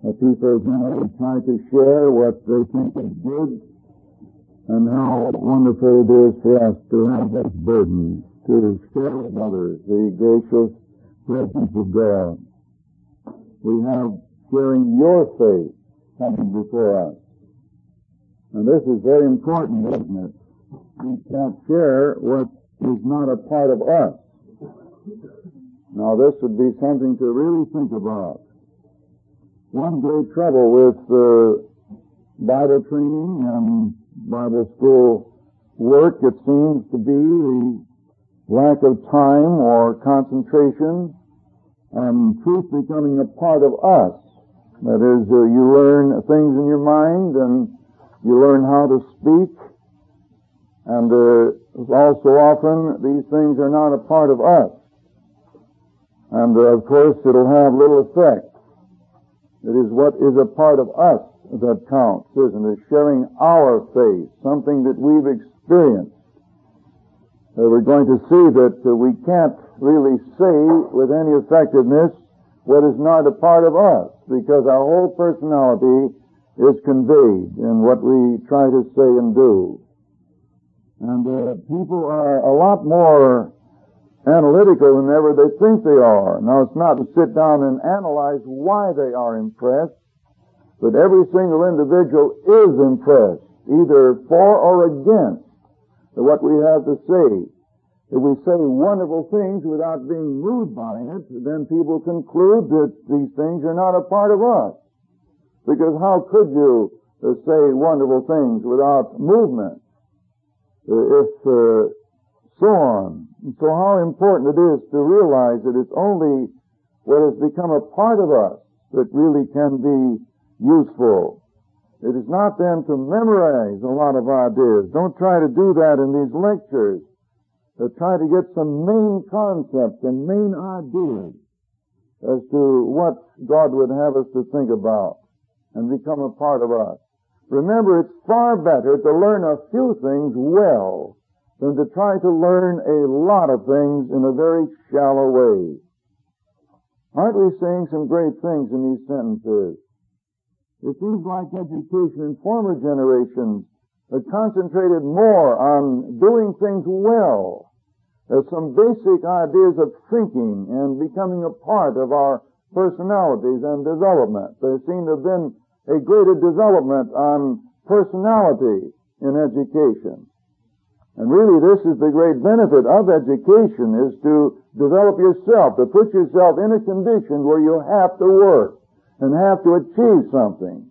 People generally try to share what they think is good, and how wonderful it is for us to have this burden to share with others the gracious presence of God. We have sharing your faith coming before us. And this is very important, isn't it? We can't share what is not a part of us. Now, this would be something to really think about. One great trouble with Bible training and Bible school work, it seems to be the lack of time or concentration and truth becoming a part of us. That is, you learn things in your mind and you learn how to speak, and also often these things are not a part of us. And of course it'll have little effect. It is what is a part of us that counts, isn't it? Sharing our faith, something that we've experienced. We're going to see that we can't really say with any effectiveness what is not a part of us, because our whole personality is conveyed in what we try to say and do. And people are a lot more analytical than ever they think they are. Now, it's not to sit down and analyze why they are impressed, but every single individual is impressed, either for or against what we have to say. If we say wonderful things without being moved by it, then people conclude that these things are not a part of us. Because how could you say wonderful things without movement? So on. And so how important it is to realize that it's only what has become a part of us that really can be useful. It is not then to memorize a lot of ideas. Don't try to do that in these lectures. Try to get some main concepts and main ideas as to what God would have us to think about and become a part of us. Remember, it's far better to learn a few things well than to try to learn a lot of things in a very shallow way. Aren't we saying some great things in these sentences? It seems like education in former generations had concentrated more on doing things well. There's some basic ideas of thinking and becoming a part of our personalities and development. There seemed to have been a greater development on personality in education. And really, this is the great benefit of education, is to develop yourself, to put yourself in a condition where you have to work and have to achieve something.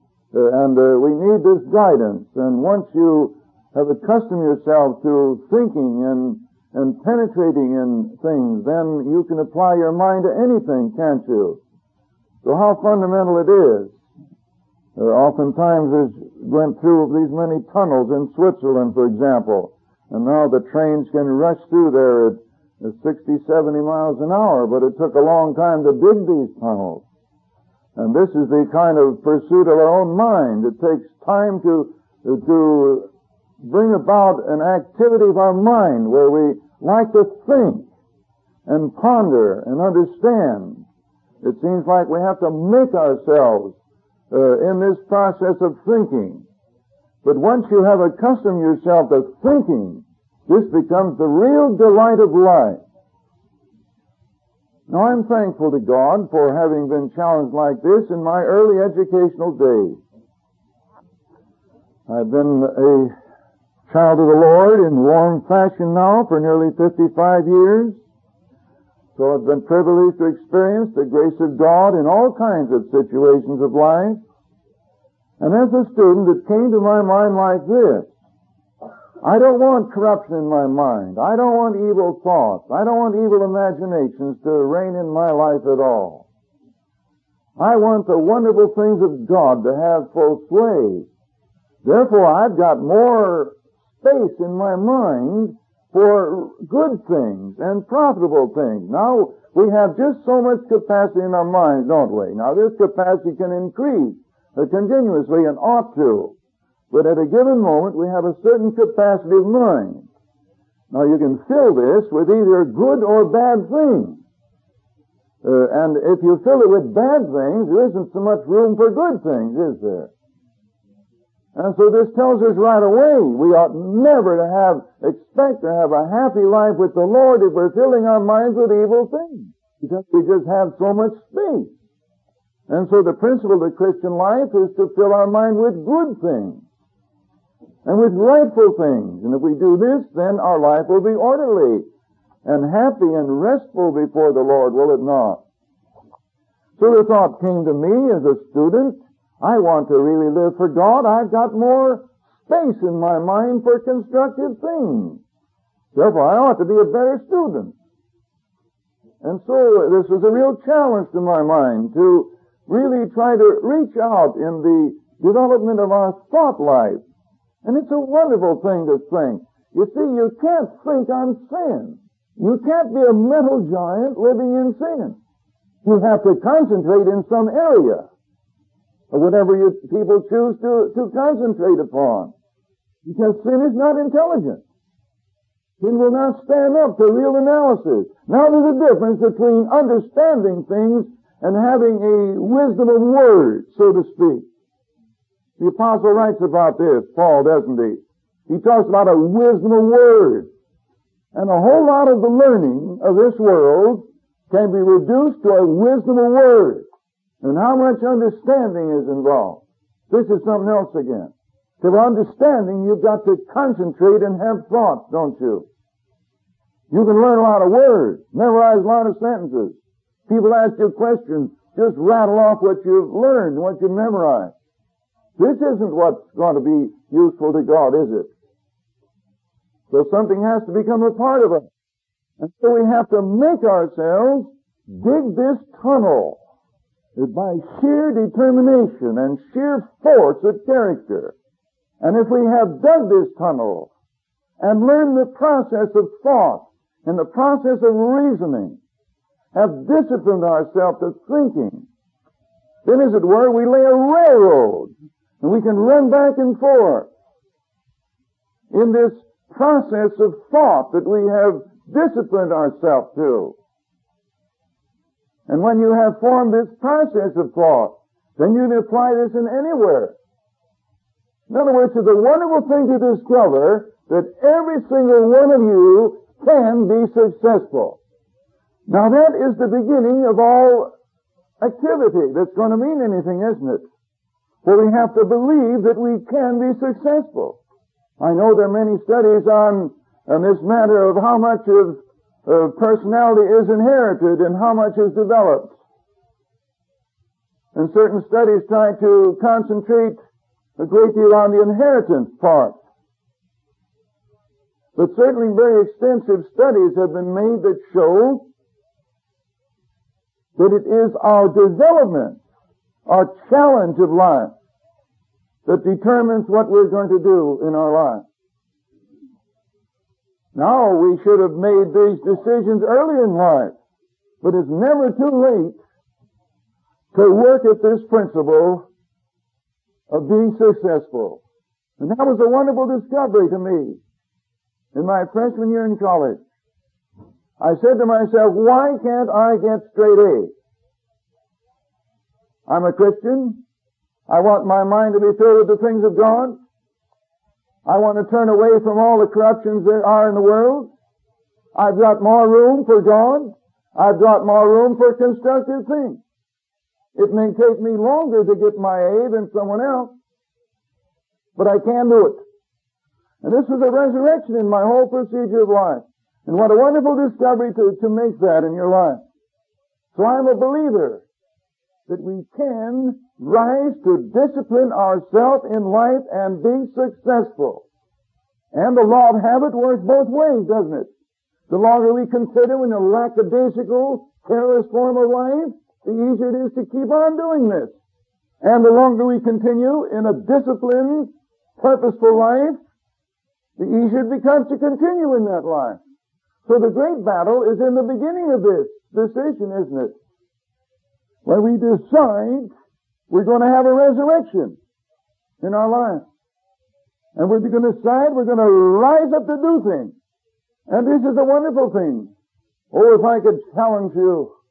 We need this guidance. And once you have accustomed yourself to thinking and penetrating in things, then you can apply your mind to anything, can't you? So how fundamental it is. Oftentimes went through these many tunnels in Switzerland, for example, and now the trains can rush through there at 60, 70 miles an hour, but it took a long time to dig these tunnels. And this is the kind of pursuit of our own mind. It takes time to bring about an activity of our mind where we like to think and ponder and understand. It seems like we have to make ourselves in this process of thinking. But once you have accustomed yourself to thinking, this becomes the real delight of life. Now, I'm thankful to God for having been challenged like this in my early educational days. I've been a child of the Lord in warm fashion now for nearly 55 years. So I've been privileged to experience the grace of God in all kinds of situations of life. And as a student, it came to my mind like this: I don't want corruption in my mind. I don't want evil thoughts. I don't want evil imaginations to reign in my life at all. I want the wonderful things of God to have full sway. Therefore, I've got more space in my mind for good things and profitable things. Now, we have just so much capacity in our minds, don't we? Now, this capacity can increase continuously and ought to. But at a given moment, we have a certain capacity of mind. Now, you can fill this with either good or bad things. And if you fill it with bad things, there isn't so much room for good things, is there? And so this tells us right away, we ought never to expect to have a happy life with the Lord if we're filling our minds with evil things. Because we just have so much space. And so the principle of the Christian life is to fill our mind with good things. And with rightful things. And if we do this, then our life will be orderly and happy and restful before the Lord, will it not? So the thought came to me as a student, I want to really live for God. I've got more space in my mind for constructive things. Therefore, I ought to be a better student. And so this was a real challenge to my mind to really try to reach out in the development of our thought life. And it's a wonderful thing to think. You see, you can't think on sin. You can't be a mental giant living in sin. You have to concentrate in some area. Or whatever people choose to concentrate upon. Because sin is not intelligent. Sin will not stand up to real analysis. Now there's a difference between understanding things and having a wisdom of words, so to speak. The apostle writes about this, Paul, doesn't he? He talks about a wisdom of words. And a whole lot of the learning of this world can be reduced to a wisdom of words. And how much understanding is involved. This is something else again. To understanding, you've got to concentrate and have thoughts, don't you? You can learn a lot of words, memorize a lot of sentences. People ask you questions, just rattle off what you've learned, what you've memorized. This isn't what's going to be useful to God, is it? So something has to become a part of us. And so we have to make ourselves dig this tunnel by sheer determination and sheer force of character. And if we have dug this tunnel and learned the process of thought and the process of reasoning, have disciplined ourselves to thinking, then as it were, we lay a railroad and we can run back and forth in this process of thought that we have disciplined ourselves to. And when you have formed this process of thought, then you can apply this in anywhere. In other words, it's a wonderful thing to discover that every single one of you can be successful. Now that is the beginning of all activity that's going to mean anything, isn't it? For we have to believe that we can be successful. I know there are many studies on this matter of how much of personality is inherited and how much is developed. And certain studies try to concentrate a great deal on the inheritance part. But certainly very extensive studies have been made that show that it is our development, our challenge of life, that determines what we're going to do in our life. Now, we should have made these decisions early in life, but it's never too late to work at this principle of being successful. And that was a wonderful discovery to me in my freshman year in college. I said to myself, why can't I get straight A? I'm a Christian. I want my mind to be filled with the things of God. I want to turn away from all the corruptions there are in the world. I've got more room for God. I've got more room for constructive things. It may take me longer to get my A than someone else, but I can do it. And this was a resurrection in my whole procedure of life. And what a wonderful discovery to make that in your life. So I'm a believer that we can rise to discipline ourselves in life and be successful. And the law of habit works both ways, doesn't it? The longer we continue in a lackadaisical, careless form of life, the easier it is to keep on doing this. And the longer we continue in a disciplined, purposeful life, the easier it becomes to continue in that life. So the great battle is in the beginning of this decision, isn't it? When we decide we're going to have a resurrection in our life. And we're going to decide we're going to rise up to do things. And this is a wonderful thing. Oh, if I could challenge you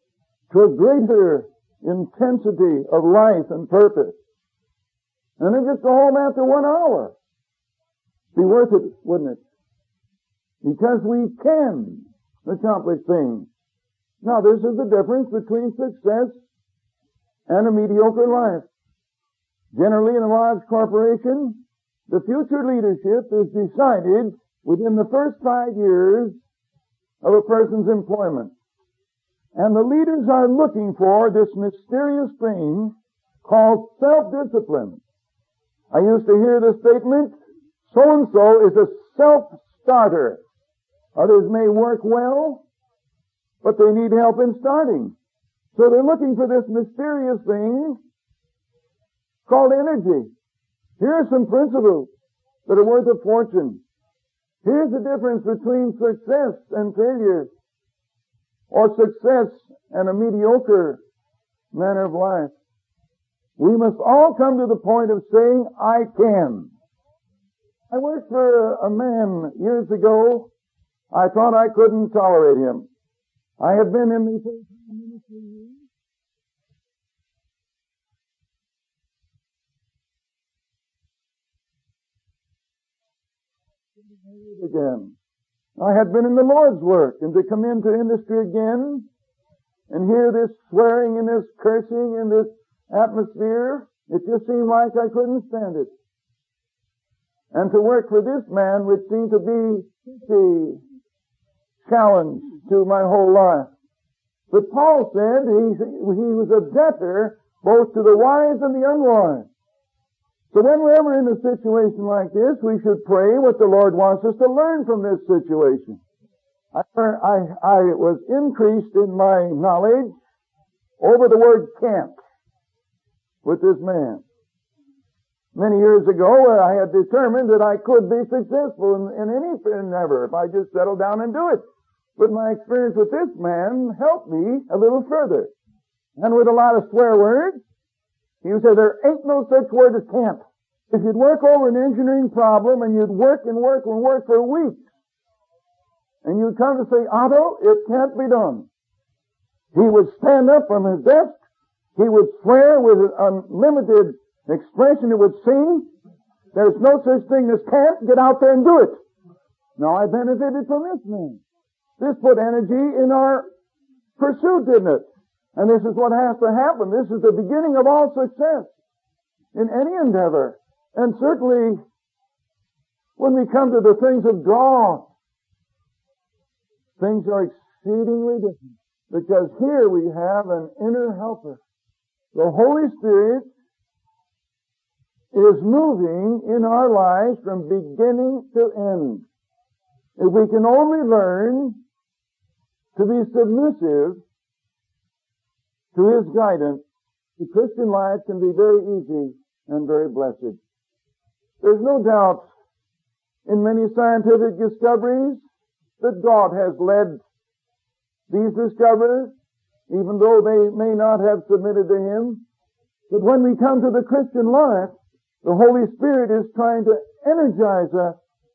to a greater intensity of life and purpose. And then just go home after 1 hour. Be worth it, wouldn't it? Because we can accomplish things. Now, this is the difference between success and a mediocre life. Generally, in a large corporation, the future leadership is decided within the first 5 years of a person's employment. And the leaders are looking for this mysterious thing called self-discipline. I used to hear the statement, so-and-so is a self-starter. Others may work well, but they need help in starting. So they're looking for this mysterious thing called energy. Here are some principles that are worth a fortune. Here's the difference between success and failure, or success and a mediocre manner of life. We must all come to the point of saying, I can. I worked for a man years ago. I thought I couldn't tolerate him. I had been in the ministry again. I had been in the Lord's work, and to come into industry again and hear this swearing and this cursing and this atmosphere, it just seemed like I couldn't stand it. And to work for this man which seemed to be the challenge to my whole life. But Paul said he was a debtor both to the wise and the unwise. So when we're ever in a situation like this, we should pray what the Lord wants us to learn from this situation. I was increased in my knowledge over the word can't with this man. Many years ago, I had determined that I could be successful in any endeavor if I just settled down and do it. But my experience with this man helped me a little further. And with a lot of swear words, he would say, there ain't no such word as can't. If you'd work over an engineering problem and you'd work and work and work for weeks, and you'd come to say, Otto, it can't be done. He would stand up from his desk. He would swear with an unlimited expression. It would sing, there's no such thing as can't. Get out there and do it. Now, I benefited from this man. This put energy in our pursuit, didn't it? And this is what has to happen. This is the beginning of all success in any endeavor. And certainly, when we come to the things of God, things are exceedingly different. Because here we have an inner helper. The Holy Spirit is moving in our lives from beginning to end. If we can only learn to be submissive to His guidance, the Christian life can be very easy and very blessed. There's no doubt in many scientific discoveries that God has led these discoverers, even though they may not have submitted to Him. But when we come to the Christian life, the Holy Spirit is trying to energize us,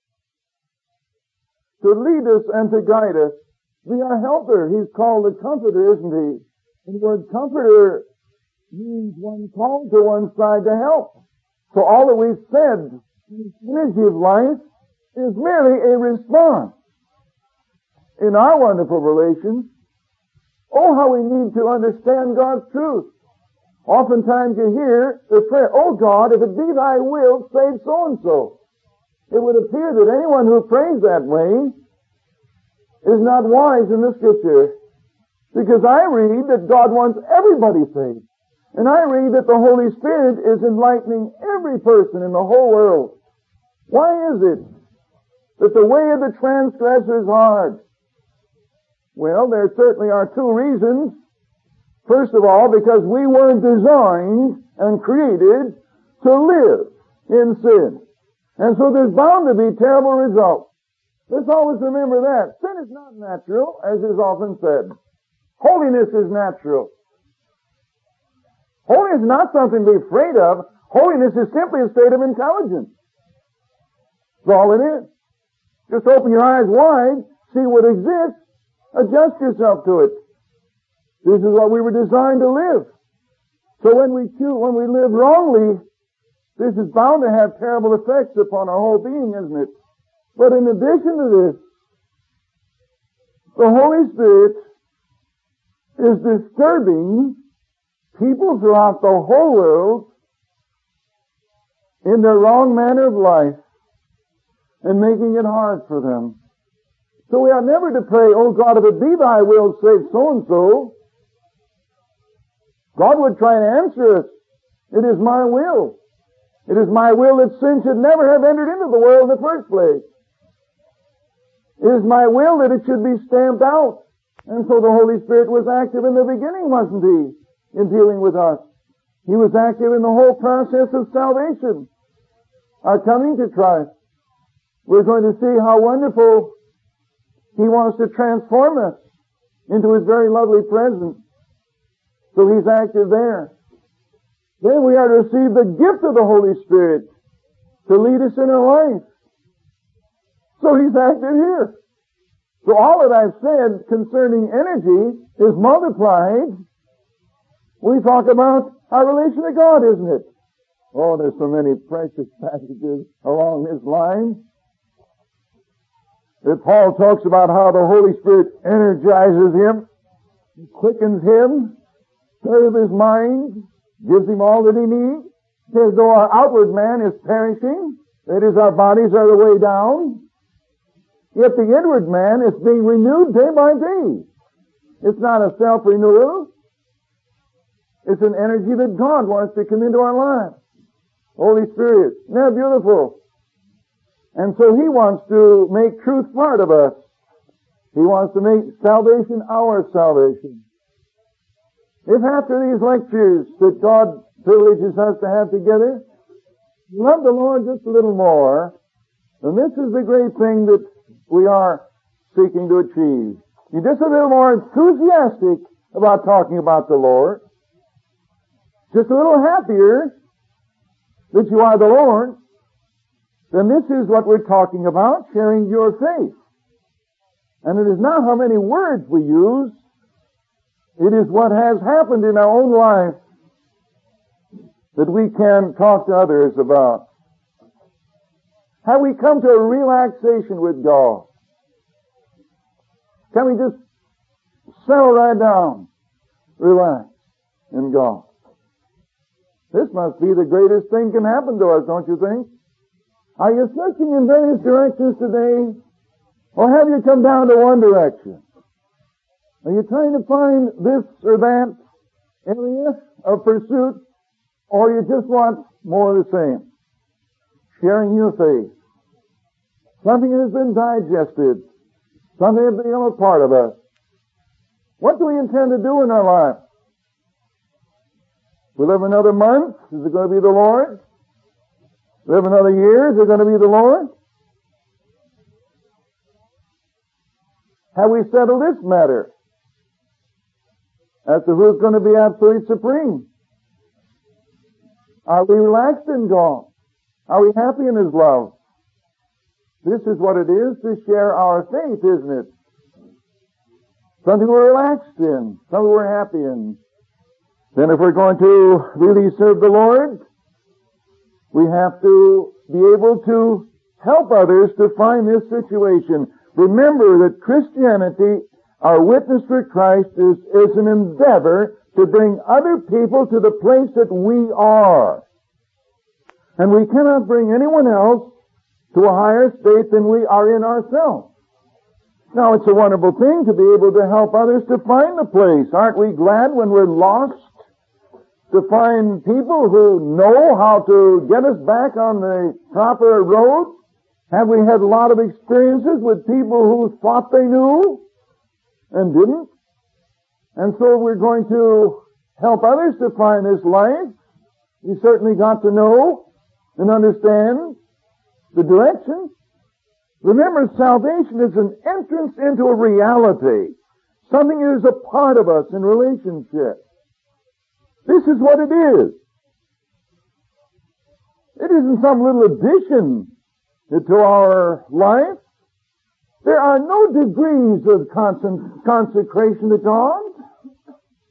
to lead us and to guide us. Be our helper. He's called the Comforter, isn't He? And the word Comforter means one called to one side to help. So all that we've said in the energy of life is merely a response. In our wonderful relations, oh, how we need to understand God's truth. Oftentimes you hear the prayer, oh God, if it be Thy will, save so-and-so. It would appear that anyone who prays that way is not wise in the Scripture. Because I read that God wants everybody saved. And I read that the Holy Spirit is enlightening every person in the whole world. Why is it that the way of the transgressor is hard? Well, there certainly are two reasons. First of all, because we weren't designed and created to live in sin. And so there's bound to be terrible results. Let's always remember that. Sin is not natural, as is often said. Holiness is natural. Holiness is not something to be afraid of. Holiness is simply a state of intelligence. That's all it is. Just open your eyes wide, see what exists, adjust yourself to it. This is what we were designed to live. So when we live wrongly, this is bound to have terrible effects upon our whole being, isn't it? But in addition to this, the Holy Spirit is disturbing people throughout the whole world in their wrong manner of life and making it hard for them. So we ought never to pray, "Oh God, if it be thy will, save so-and-so." God would try and answer us. It is my will. It is my will that sin should never have entered into the world in the first place. It is my will that it should be stamped out. And so the Holy Spirit was active in the beginning, wasn't He, in dealing with us? He was active in the whole process of salvation. Our coming to Christ. We're going to see how wonderful He wants to transform us into His very lovely presence. So He's active there. Then we are to receive the gift of the Holy Spirit to lead us in our life. So He's active here. So all that I've said concerning energy is multiplied. We talk about our relation to God, isn't it? Oh, there's so many precious passages along this line. That Paul talks about how the Holy Spirit energizes him, quickens him, stirs his mind, gives him all that he needs. Says though our outward man is perishing, that is, our bodies are the way down, yet the inward man is being renewed day by day. It's not a self-renewal. It's an energy that God wants to come into our lives. Holy Spirit. Isn't that beautiful? And so He wants to make truth part of us. He wants to make salvation our salvation. If after these lectures that God privileges us to have together, love the Lord just a little more, then this is the great thing that we are seeking to achieve. You're just a little more enthusiastic about talking about the Lord. Just a little happier that you are the Lord. Then this is what we're talking about, sharing your faith. And it is not how many words we use. It is what has happened in our own life that we can talk to others about. Have we come to a relaxation with God? Can we just settle right down, relax in God? This must be the greatest thing can happen to us, don't you think? Are you searching in various directions today? Or have you come down to one direction? Are you trying to find this or that area of pursuit? Or you just want more of the same? Sharing your faith. Something that has been digested. Something that has become a part of us. What do we intend to do in our life? We live another month? Is it going to be the Lord? Live another year? Is it going to be the Lord? Have we settled this matter as to who's going to be absolutely supreme? Are we relaxed in God? Are we happy in His love? This is what it is to share our faith, isn't it? Something we're relaxed in, something we're happy in. Then if we're going to really serve the Lord, we have to be able to help others to find this situation. Remember that Christianity, our witness for Christ, is an endeavor to bring other people to the place that we are. And we cannot bring anyone else to a higher state than we are in ourselves. Now, it's a wonderful thing to be able to help others to find the place. Aren't we glad when we're lost to find people who know how to get us back on the proper road? Have we had a lot of experiences with people who thought they knew and didn't? And so we're going to help others to find this life. You certainly got to know and understand the direction. Remember, salvation is an entrance into a reality. Something that is a part of us in relationship. This is what it is. It isn't some little addition to our life. There are no degrees of consecration to God.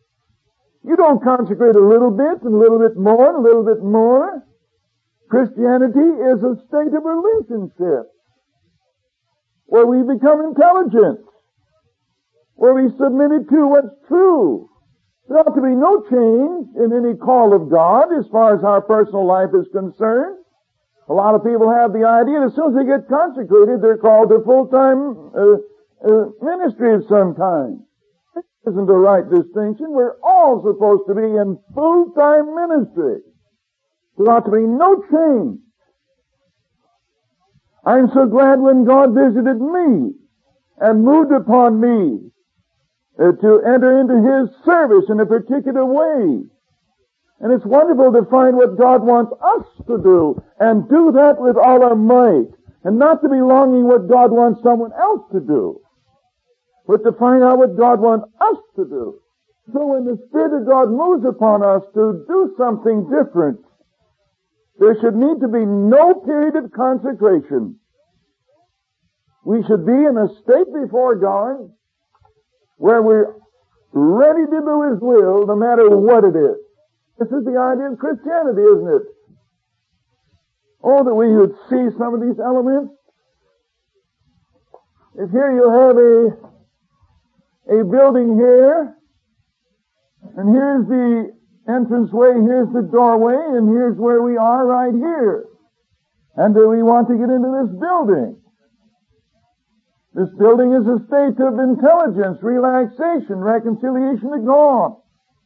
You don't consecrate a little bit and a little bit more and a little bit more. Christianity is a state of relationship where we become intelligent, where we submit it to what's true. There ought to be no change in any call of God as far as our personal life is concerned. A lot of people have the idea that as soon as they get consecrated, they're called to full-time ministry of some kind. This isn't the right distinction. We're all supposed to be in full-time ministry. There ought to be no change. I'm so glad when God visited me and moved upon me to enter into His service in a particular way. And it's wonderful to find what God wants us to do and do that with all our might, and not to be longing what God wants someone else to do, but to find out what God wants us to do. So when the Spirit of God moves upon us to do something different, there should need to be no period of consecration. We should be in a state before God where we're ready to do His will no matter what it is. This is the idea of Christianity, isn't it? Oh, that we would see some of these elements. If here you have a building here, and here's the entranceway, here's the doorway, and here's where we are right here. And do we want to get into this building? This building is a state of intelligence, relaxation, reconciliation to God.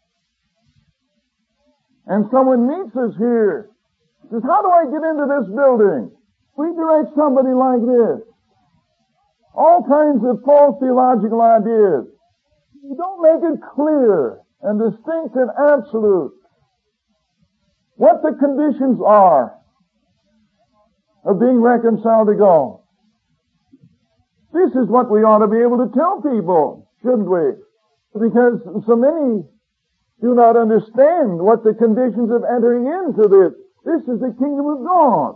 And someone meets us here, says, how do I get into this building? We direct somebody like this. All kinds of false theological ideas. You don't make it clear and distinct and absolute what the conditions are of being reconciled to God. This is what we ought to be able to tell people, shouldn't we? Because so many do not understand what the conditions of entering into this. This is the kingdom of God.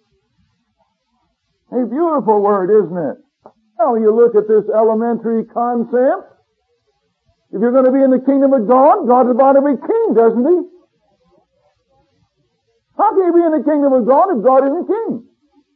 A beautiful word, isn't it? Now you look at this elementary concept. If you're going to be in the kingdom of God, God's about to be king, doesn't He? How can you be in the kingdom of God if God isn't king?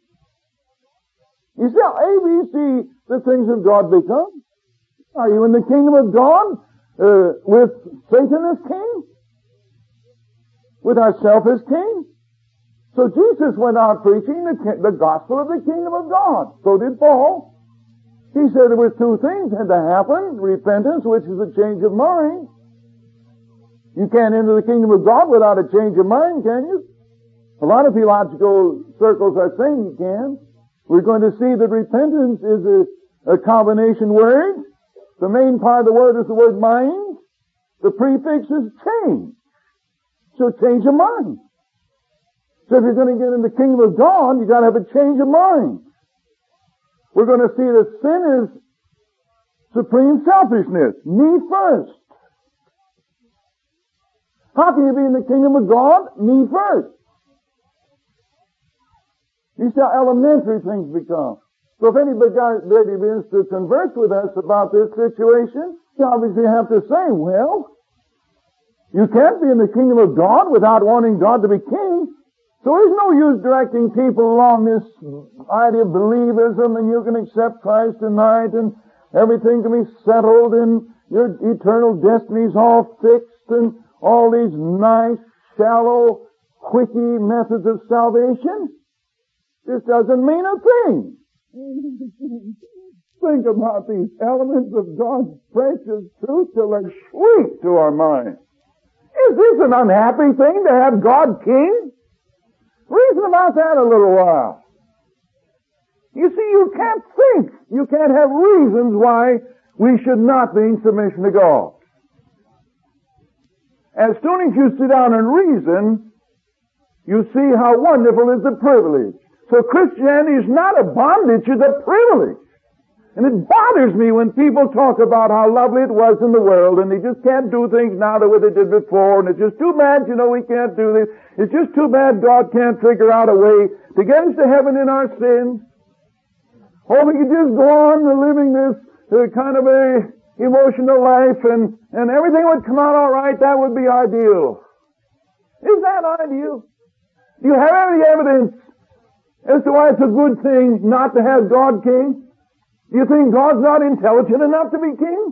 You see how ABC the things of God become? Are you in the kingdom of God with Satan as king? With ourselves as king? So Jesus went out preaching the gospel of the kingdom of God. So did Paul. He said there were two things had to happen. Repentance, which is a change of mind. You can't enter the kingdom of God without a change of mind, can you? A lot of theological circles are saying you can. We're going to see that repentance is a combination word. The main part of the word is the word mind. The prefix is change. So change of mind. So if you're going to get in the kingdom of God, you've got to have a change of mind. We're going to see that sin is supreme selfishness. Me first. How can you be in the kingdom of God? Me first. You see how elementary things become. So if anybody begins to converse with us about this situation, you obviously have to say, well, you can't be in the kingdom of God without wanting God to be king. So there's no use directing people along this idea of believism and you can accept Christ tonight and everything can be settled and your eternal destiny's all fixed and all these nice, shallow, quickie methods of salvation. This doesn't mean a thing. Think about these elements of God's precious truth till they're sweet to our mind. Is this an unhappy thing to have God king? Reason about that a little while. You see, you can't think. You can't have reasons why we should not be in submission to God. As soon as you sit down and reason, you see how wonderful is the privilege. So Christianity is not a bondage, it's a privilege. And it bothers me when people talk about how lovely it was in the world and they just can't do things now the way they did before and it's just too bad, we can't do this. It's just too bad God can't figure out a way to get us to heaven in our sins. Or we could just go on living this kind of a emotional life and everything would come out all right, that would be ideal. Is that ideal? Do you have any evidence as to why it's a good thing not to have God king? Do you think God's not intelligent enough to be king?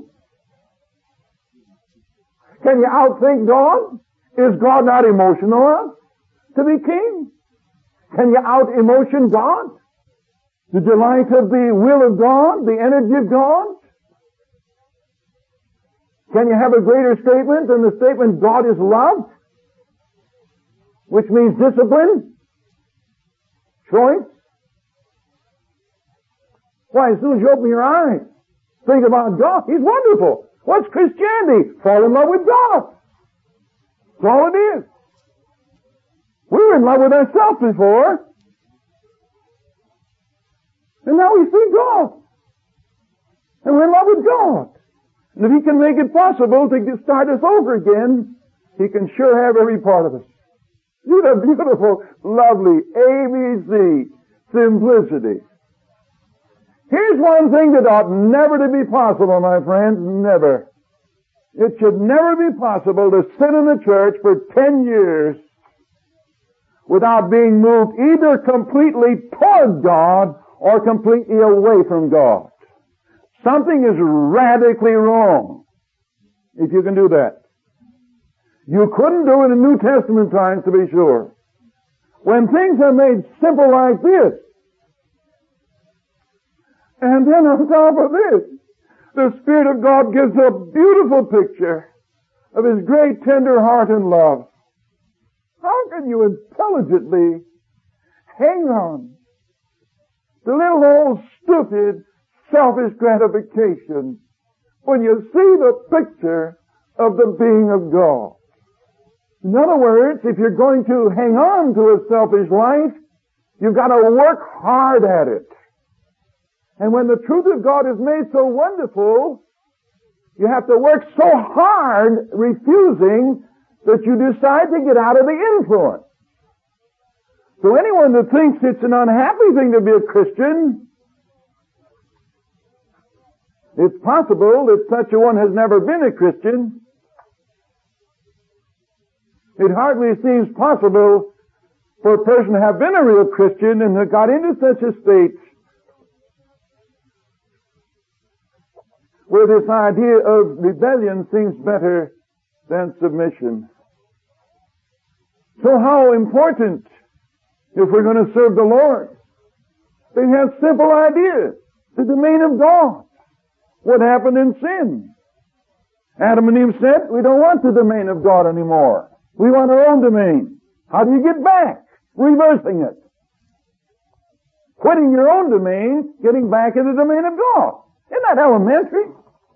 Can you outthink God? Is God not emotional enough to be king? Can you out-emotion God? The delight of the will of God, the energy of God? Can you have a greater statement than the statement God is love? Which means discipline, choice. Why, as soon as you open your eyes, think about God. He's wonderful. What's Christianity? Fall in love with God. That's all it is. We were in love with ourselves before. And now we see God. And we're in love with God. And if He can make it possible to start us over again, He can sure have every part of us. See the beautiful, lovely ABC simplicity. Here's one thing that ought never to be possible, my friends, never. It should never be possible to sit in the church for 10 years without being moved either completely toward God or completely away from God. Something is radically wrong if you can do that. You couldn't do it in New Testament times, to be sure. When things are made simple like this, and then on top of this, the Spirit of God gives a beautiful picture of His great tender heart and love. How can you intelligently hang on to little old stupid selfish gratification when you see the picture of the being of God? In other words, if you're going to hang on to a selfish life, you've got to work hard at it. And when the truth of God is made so wonderful, you have to work so hard refusing that you decide to get out of the influence. So anyone that thinks it's an unhappy thing to be a Christian, it's possible that such a one has never been a Christian. It hardly seems possible for a person to have been a real Christian and have got into such a state where this idea of rebellion seems better than submission. So how important, if we're going to serve the Lord, they have simple ideas. The domain of God. What happened in sin? Adam and Eve said, we don't want the domain of God anymore. We want our own domain. How do you get back? Reversing it. Quitting your own domain, getting back in the domain of God. Isn't that elementary?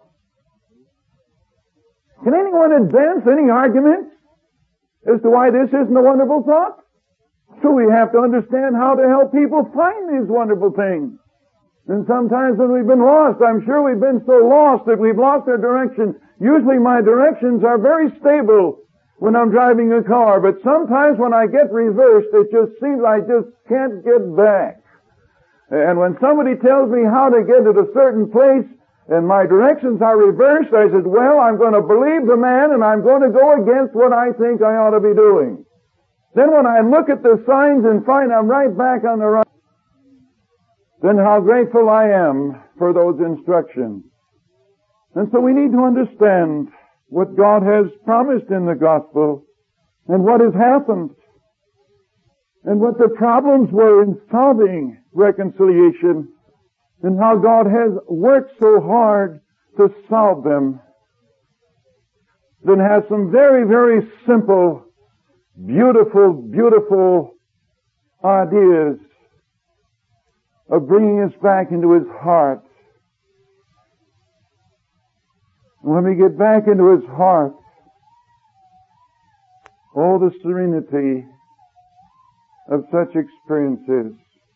Can anyone advance any arguments as to why this isn't a wonderful thought? So we have to understand how to help people find these wonderful things. And sometimes when we've been lost, I'm sure we've been so lost that we've lost our direction. Usually my directions are very stable when I'm driving a car, but sometimes when I get reversed, it just seems I just can't get back. And when somebody tells me how to get to a certain place and my directions are reversed, I said, well, I'm going to believe the man and I'm going to go against what I think I ought to be doing. Then when I look at the signs and find I'm right back on the right, then how grateful I am for those instructions. And so we need to understand what God has promised in the gospel and what has happened and what the problems were in solving reconciliation and how God has worked so hard to solve them. Then has some very, very simple, beautiful, beautiful ideas of bringing us back into His heart. When we get back into His heart, oh, the serenity of such experiences.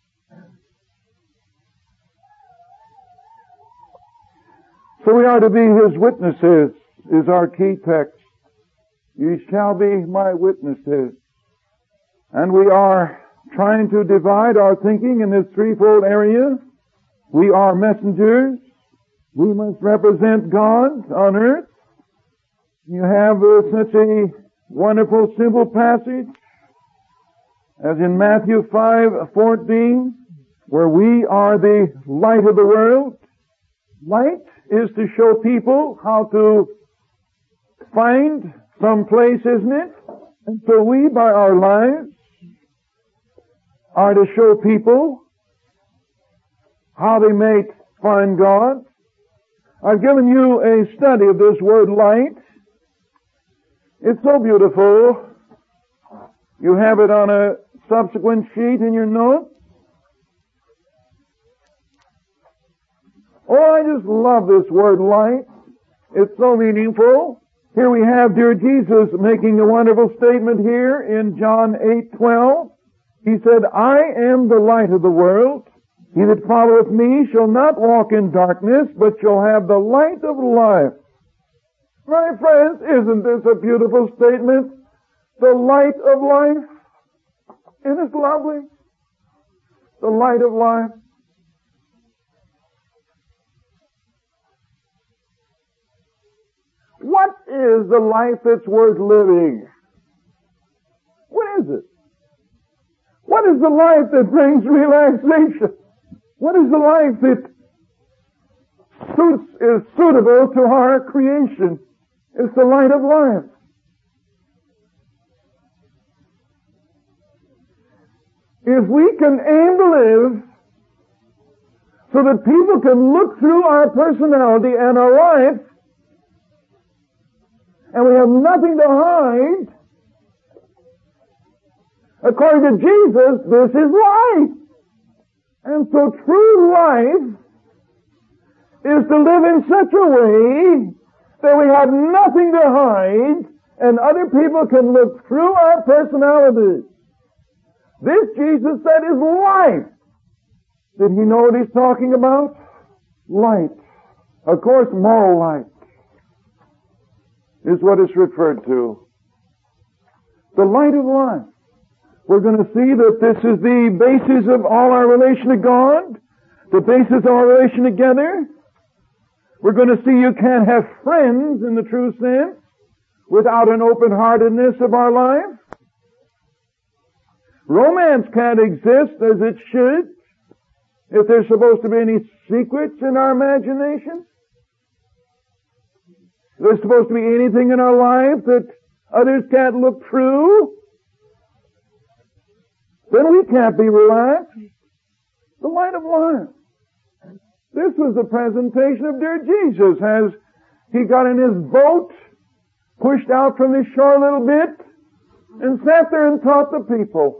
So we are to be His witnesses, is our key text. Ye shall be my witnesses. And we are trying to divide our thinking in this threefold area. We are messengers, We must represent God on earth. You have such a wonderful, simple passage as in Matthew 5:14, where we are the light of the world. Light is to show people how to find some place, isn't it? And so we, by our lives, are to show people how they may find God. I've given you a study of this word light. It's so beautiful. You have it on a subsequent sheet in your notes. Oh, I just love this word light. It's so meaningful. Here we have dear Jesus making a wonderful statement here in John 8:12. He said, I am the light of the world. He that followeth me shall not walk in darkness, but shall have the light of life. My friends, isn't this a beautiful statement? The light of life. Isn't it lovely? The light of life. What is the life that's worth living? What is it? What is the life that brings relaxation? What is the life that is suitable to our creation? It's the light of life. If we can aim to live so that people can look through our personality and our life, and we have nothing to hide, according to Jesus, this is life. And so true life is to live in such a way that we have nothing to hide and other people can look through our personalities. This, Jesus said, is life. Did he know what he's talking about? Light. Of course, moral light is what it's referred to. The light of life. We're going to see that this is the basis of all our relation to God, the basis of our relation together. We're going to see you can't have friends in the true sense without an open-heartedness of our life. Romance can't exist as it should if there's supposed to be any secrets in our imagination. If there's supposed to be anything in our life that others can't look through, then we can't be relaxed. The light of life. This was the presentation of dear Jesus as he got in his boat, pushed out from the shore a little bit, and sat there and taught the people.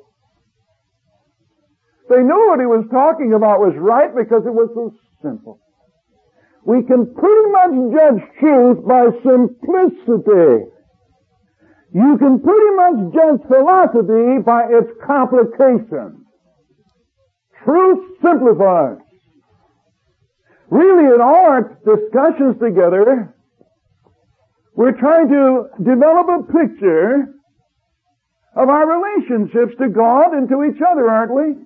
They knew what he was talking about was right because it was so simple. We can pretty much judge truth by simplicity. You can pretty much judge philosophy by its complication. Truth simplifies. Really, in all our discussions together, we're trying to develop a picture of our relationships to God and to each other, aren't we?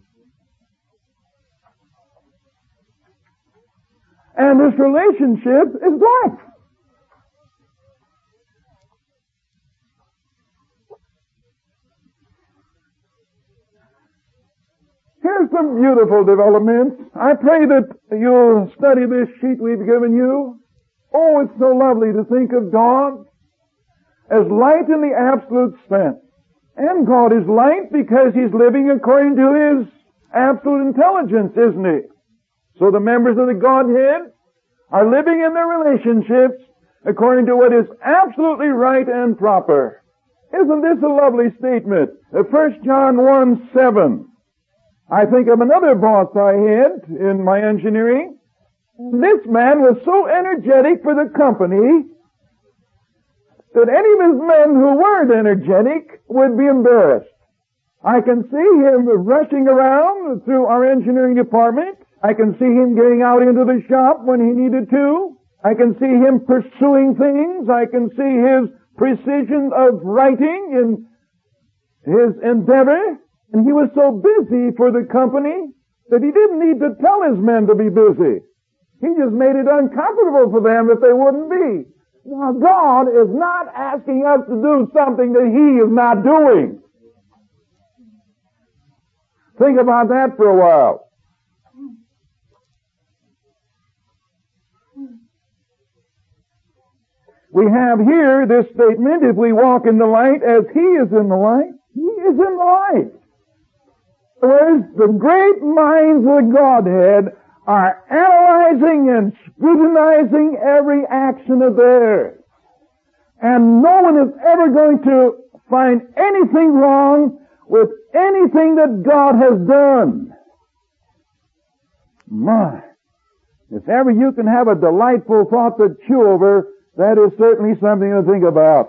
And this relationship is life. Here's some beautiful developments. I pray that you'll study this sheet we've given you. Oh, it's so lovely to think of God as light in the absolute sense. And God is light because He's living according to His absolute intelligence, isn't He? So the members of the Godhead are living in their relationships according to what is absolutely right and proper. Isn't this a lovely statement? 1 John 1:7. I think of another boss I had in my engineering. This man was so energetic for the company that any of his men who weren't energetic would be embarrassed. I can see him rushing around through our engineering department. I can see him getting out into the shop when he needed to. I can see him pursuing things. I can see his precision of writing in his endeavor. And he was so busy for the company that he didn't need to tell his men to be busy. He just made it uncomfortable for them that they wouldn't be. Now, God is not asking us to do something that He is not doing. Think about that for a while. We have here this statement, if we walk in the light as He is in the light, He is in the light. Whereas the great minds of the Godhead are analyzing and scrutinizing every action of theirs. And no one is ever going to find anything wrong with anything that God has done. My, if ever you can have a delightful thought to chew over, that is certainly something to think about.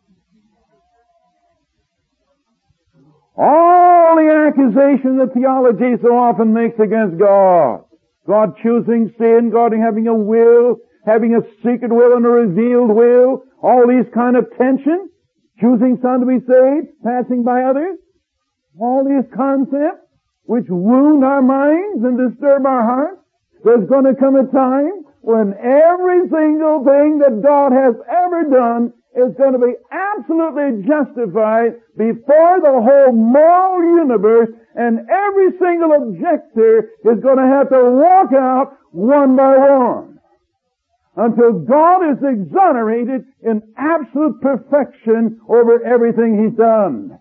All the accusation that theology so often makes against God, God choosing sin, God having a will, having a secret will and a revealed will, all these kind of tensions, choosing some to be saved, passing by others, all these concepts which wound our minds and disturb our hearts. There's going to come a time when every single thing that God has ever done is going to be absolutely justified before the whole moral universe, and every single objector is going to have to walk out one by one until God is exonerated in absolute perfection over everything He's done.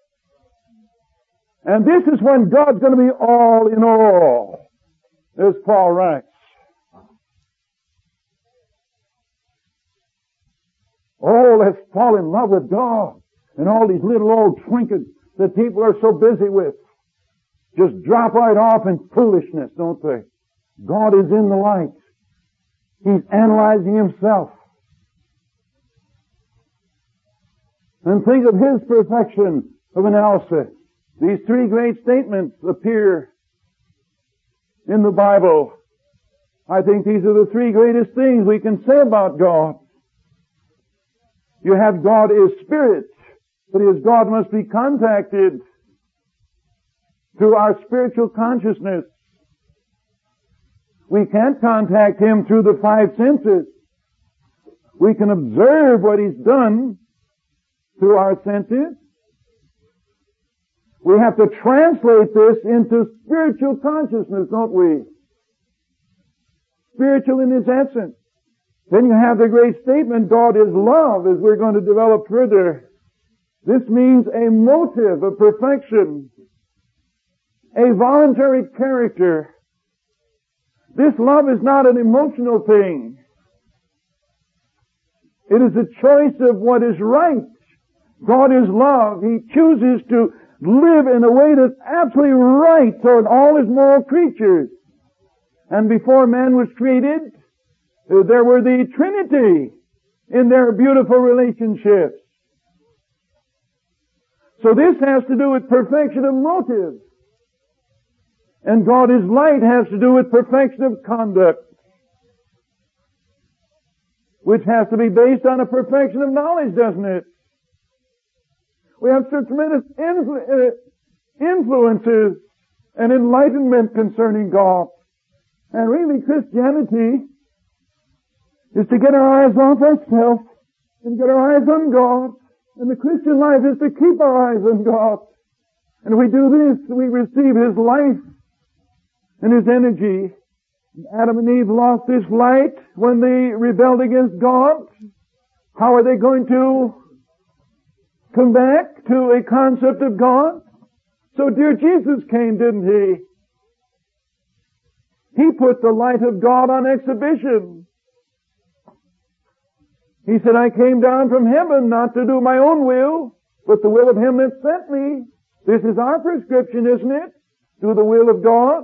And this is when God's going to be all in all, as Paul writes. Oh, let's fall in love with God and all these little old trinkets that people are so busy with. Just drop right off in foolishness, don't they? God is in the light. He's analyzing Himself. And think of His perfection of analysis. These three great statements appear in the Bible. I think these are the three greatest things we can say about God. You have God is spirit, but His God must be contacted through our spiritual consciousness. We can't contact Him through the five senses. We can observe what He's done through our senses. We have to translate this into spiritual consciousness, don't we? Spiritual in its essence. Then you have the great statement, God is love, as we're going to develop further. This means a motive of perfection, a voluntary character. This love is not an emotional thing. It is a choice of what is right. God is love. He chooses to live in a way that's absolutely right toward all His moral creatures. And before man was created, there were the Trinity in their beautiful relationships. So this has to do with perfection of motive. And God is light has to do with perfection of conduct, which has to be based on a perfection of knowledge, doesn't it? We have such tremendous influences and enlightenment concerning God. And really Christianity is to get our eyes off ourselves and get our eyes on God. And the Christian life is to keep our eyes on God. And if we do this, we receive His life and His energy. And Adam and Eve lost this light when they rebelled against God. How are they going to come back to a concept of God? So dear Jesus came, didn't He? He put the light of God on exhibition. He said, I came down from heaven not to do my own will, but the will of Him that sent me. This is our prescription, isn't it? Do the will of God.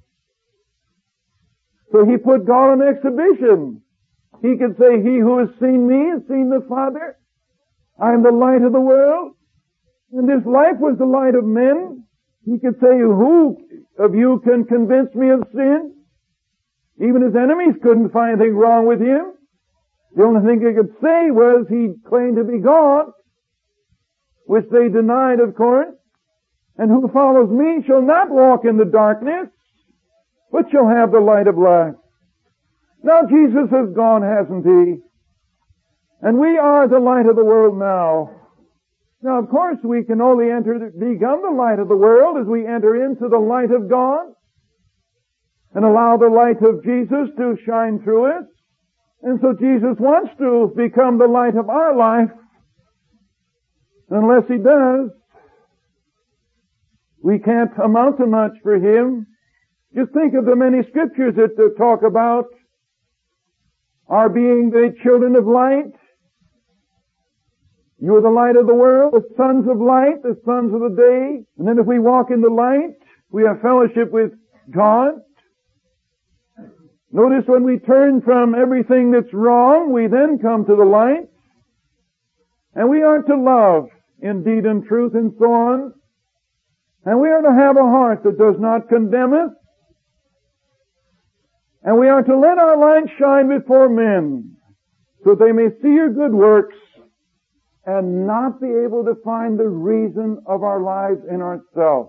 So He put God on exhibition. He could say, He who has seen me has seen the Father. I am the light of the world. And this life was the light of men. He could say, who of you can convince me of sin? Even His enemies couldn't find anything wrong with Him. The only thing they could say was He claimed to be God, which they denied, of course. And who follows me shall not walk in the darkness, but shall have the light of life. Now Jesus has gone, hasn't He? And we are the light of the world now. Now, of course, we can only become the light of the world as we enter into the light of God and allow the light of Jesus to shine through us. And so Jesus wants to become the light of our life. Unless He does, we can't amount to much for Him. Just think of the many scriptures that talk about our being the children of light. You are the light of the world, the sons of light, the sons of the day. And then if we walk in the light, we have fellowship with God. Notice when we turn from everything that's wrong, we then come to the light. And we are to love in deed and truth and so on. And we are to have a heart that does not condemn us. And we are to let our light shine before men so they may see your good works and not be able to find the reason of our lives in ourselves.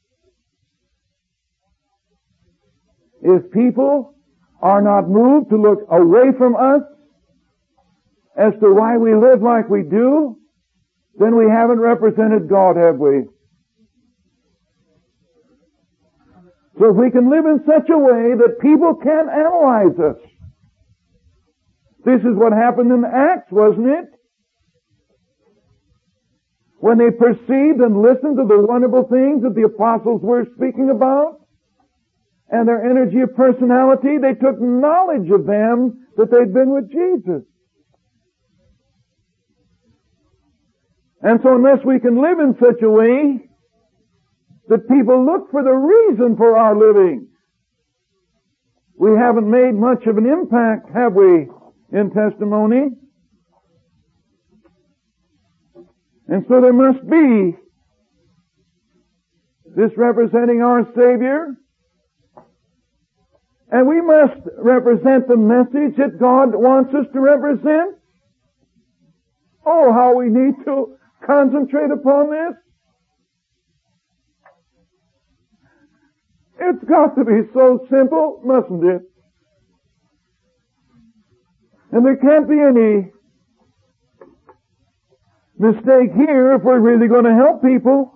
If people are not moved to look away from us as to why we live like we do, then we haven't represented God, have we? So if we can live in such a way that people can't analyze us. This is what happened in Acts, wasn't it? When they perceived and listened to the wonderful things that the apostles were speaking about, and their energy of personality, they took knowledge of them that they'd been with Jesus. And so unless we can live in such a way that people look for the reason for our living, we haven't made much of an impact, have we, in testimony? And so there must be this representing our Savior, and we must represent the message that God wants us to represent. Oh, how we need to concentrate upon this. It's got to be so simple, mustn't it? And there can't be any mistake here if we're really going to help people.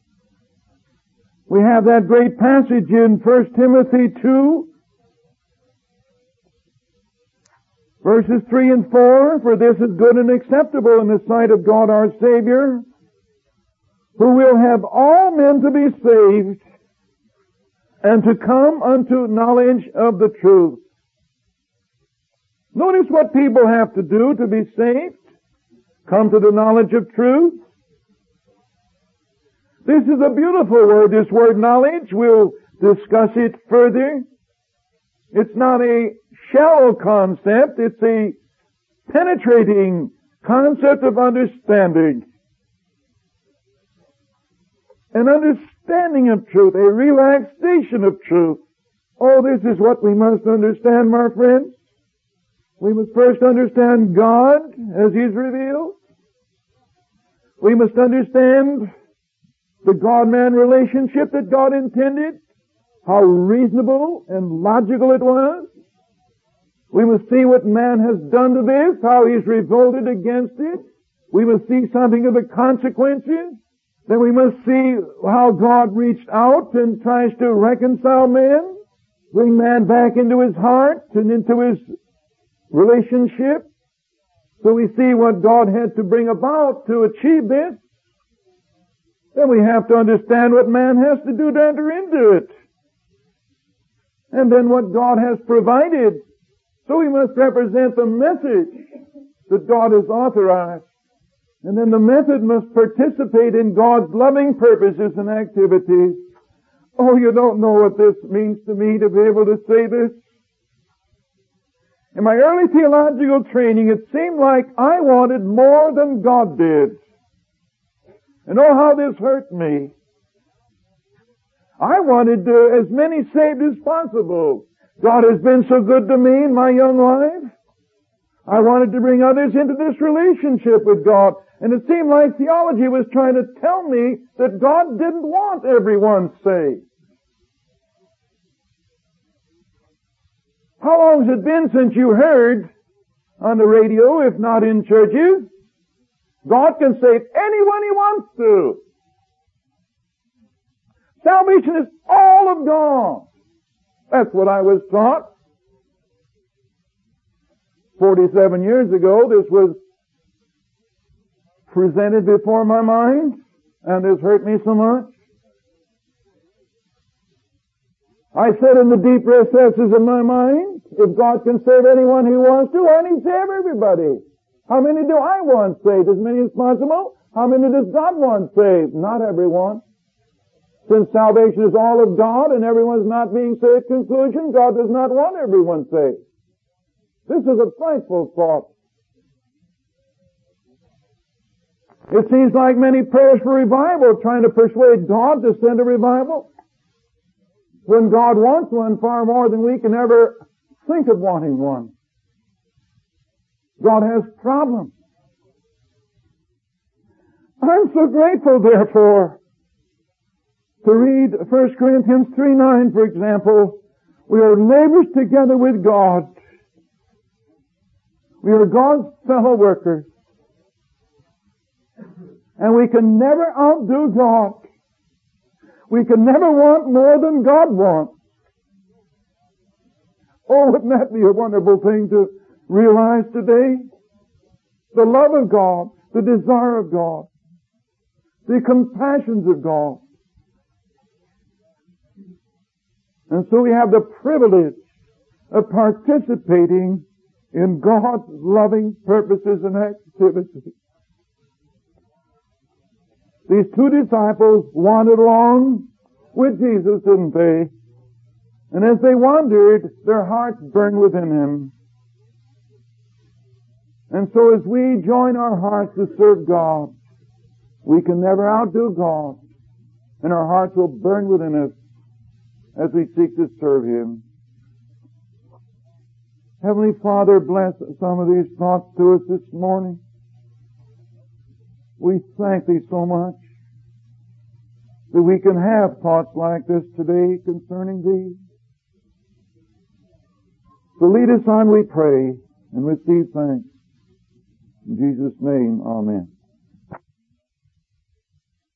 We have that great passage in 1 Timothy 2, verses 3 and 4, for this is good and acceptable in the sight of God our Savior, who will have all men to be saved and to come unto knowledge of the truth. Notice what people have to do to be saved. Come to the knowledge of truth. This is a beautiful word, this word knowledge. We'll discuss it further. It's not a shallow concept. It's a penetrating concept of understanding. An understanding of truth, a relaxation of truth. Oh, this is what we must understand, my friends. We must first understand God as He's revealed. We must understand the God-man relationship that God intended, how reasonable and logical it was. We must see what man has done to this, how he's revolted against it. We must see something of the consequences. Then we must see how God reached out and tries to reconcile man, bring man back into his heart and into his relationship. So we see what God had to bring about to achieve this. Then we have to understand what man has to do to enter into it. And then what God has provided. So we must represent the message that God has authorized. And then the method must participate in God's loving purposes and activities. Oh, you don't know what this means to me to be able to say this. In my early theological training, it seemed like I wanted more than God did. And oh, how this hurt me. I wanted as many saved as possible. God has been so good to me in my young life. I wanted to bring others into this relationship with God. And it seemed like theology was trying to tell me that God didn't want everyone saved. How long has it been since you heard on the radio, if not in churches, God can save anyone He wants to? Salvation is all of God. That's what I was taught. 47 years ago, this was presented before my mind, and it's hurt me so much. I said in the deep recesses of my mind, if God can save anyone He wants to, why don't He save everybody? How many do I want saved? As many as possible? How many does God want saved? Not everyone. Since salvation is all of God and everyone's not being saved, conclusion, God does not want everyone saved. This is a frightful thought. It seems like many prayers for revival trying to persuade God to send a revival, when God wants one far more than we can ever think of wanting one. God has problems. I'm so grateful, therefore, to read 1 Corinthians 3:9, for example. We are laborers together with God. We are God's fellow workers. And we can never outdo God. We can never want more than God wants. Oh, wouldn't that be a wonderful thing to realize today? The love of God, the desire of God, the compassions of God. And so we have the privilege of participating in God's loving purposes and activities. These two disciples wandered along with Jesus, didn't they? And as they wandered, their hearts burned within Him. And so as we join our hearts to serve God, we can never outdo God, and our hearts will burn within us as we seek to serve Him. Heavenly Father, bless some of these thoughts to us this morning. We thank Thee so much that we can have thoughts like this today concerning Thee. So lead us on, we pray, and receive thanks. In Jesus' name, amen.